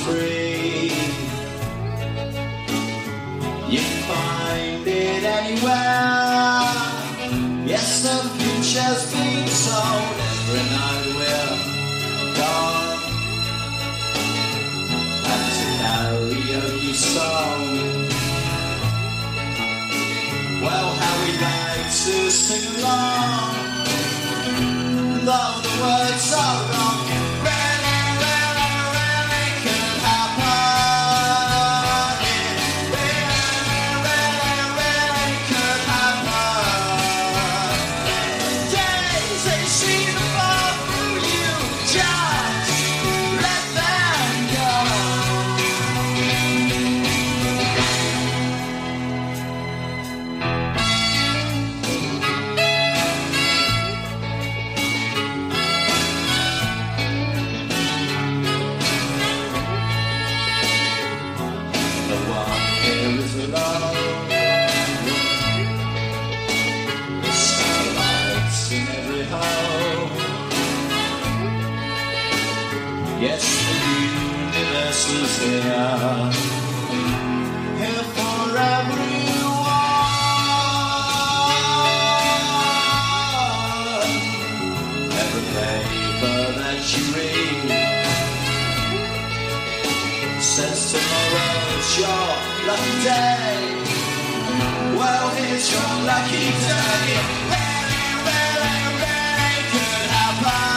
free. You can find it anywhere. Yes, the future's been sold. Every night we're gone. And to karaoke song. Well, how we like to sing along, though the words are wrong. Really, really, really could happen. Really, really, really could happen. Days they seem to fall through you, just let them go. Yes, the universe is here for everyone. Every paper that you read says tomorrow's your lucky day. Well, here's your lucky day. Really, really, really could happen.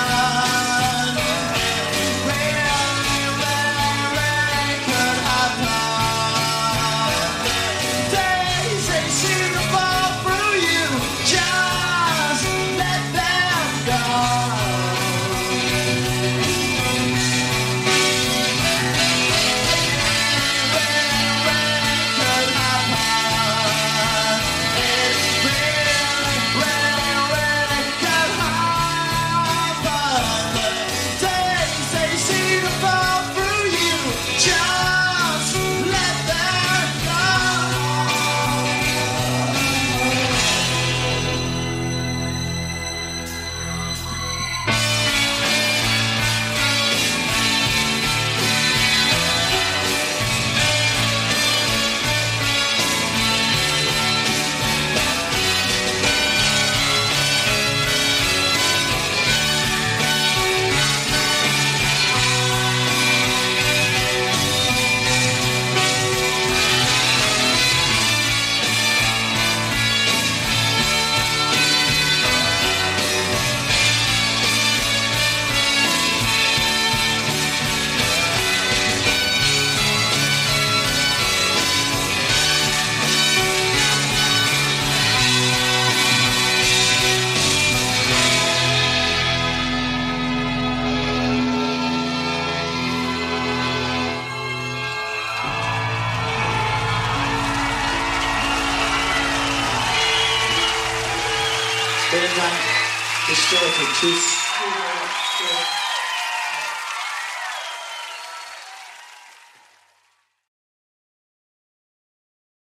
Vielen Dank. Historical Tschüss.